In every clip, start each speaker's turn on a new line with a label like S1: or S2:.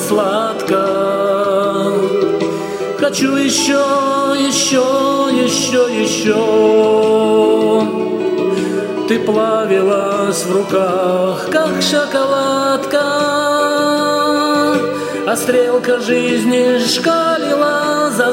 S1: сладко. Хочу еще, еще, еще, еще. Ты плавилась в руках, как шоколадка, а стрелка жизни шкалила за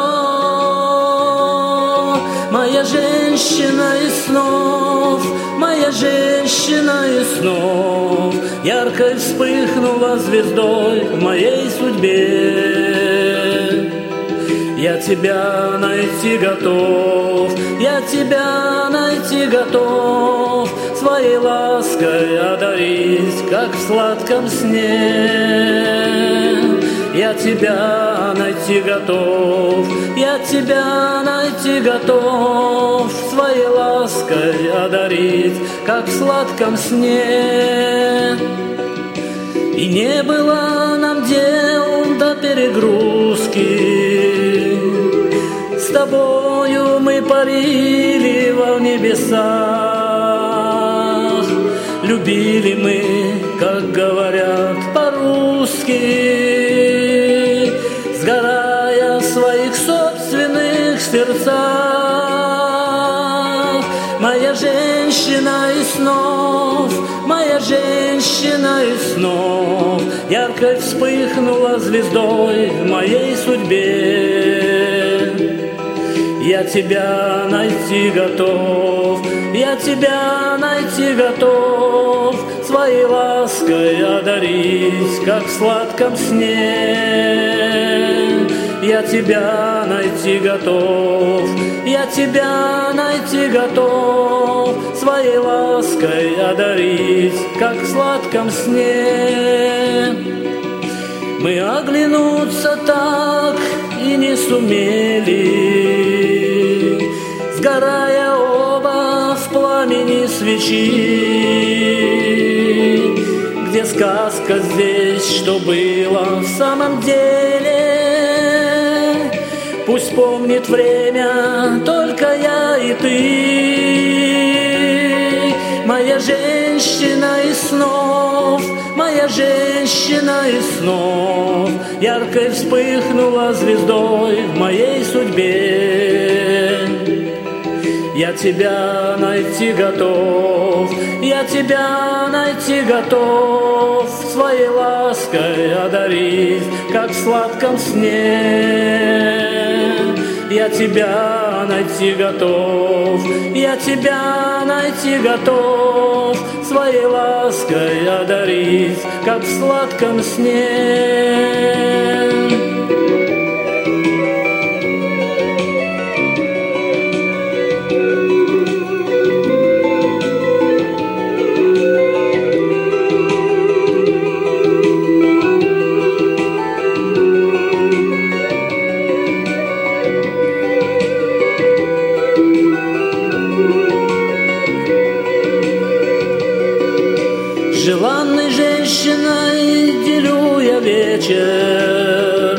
S1: 100. Моя женщина из снов, моя женщина из снов, ярко вспыхнула звездой в моей судьбе. Я тебя найти готов, я тебя найти готов, своей лаской одарить, как в сладком сне. Я тебя найти готов, я тебя найти готов, своей лаской одарить, как в сладком сне. И не было нам дел до перегрузки, с тобою мы парили во небесах. Любили мы, как говорят по-русски, сгорая в своих собственных сердцах. Моя женщина из снов, моя женщина из снов, ярко вспыхнула звездой в моей судьбе. Я тебя найти готов, я тебя найти готов, своей лаской одарить, как в сладком сне. Я тебя найти готов, я тебя найти готов, своей лаской одарить, как в сладком сне. Мы оглянуться так и не сумели, сгорая оба в пламени свечи. Где сказка, здесь что было в самом деле. Пусть помнит время только я и ты. Моя женщина из снов, моя женщина из снов, ярко вспыхнула звездой в моей судьбе. Я тебя найти готов, я тебя найти готов, своей лаской одарить, как в сладком сне. Я тебя найти готов, я тебя найти готов, своей лаской одарить, как в сладком сне. Желанной женщиной делю я вечер,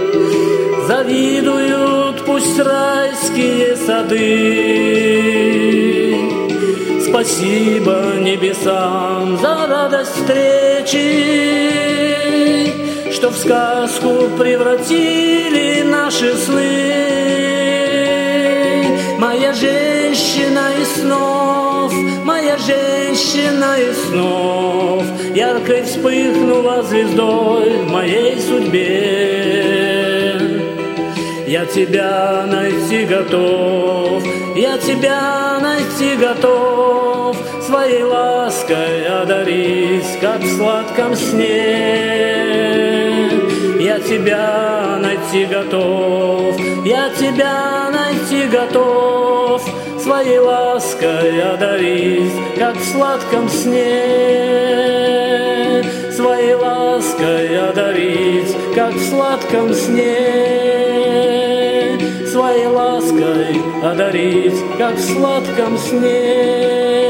S1: завидуют пусть райские сады. Спасибо небесам за радость встречи, что в сказку превратили наши сны. Моя женщина из снов, моя женщина из снов, ярко вспыхнула звездой в моей судьбе. Я тебя найти готов, я тебя найти готов, своей лаской одарить, как в сладком сне. Я тебя найти готов, я тебя найти готов, своей лаской одарить, как в сладком сне. Своей лаской одарить, как в сладком сне. Своей лаской одарить, как в сладком сне.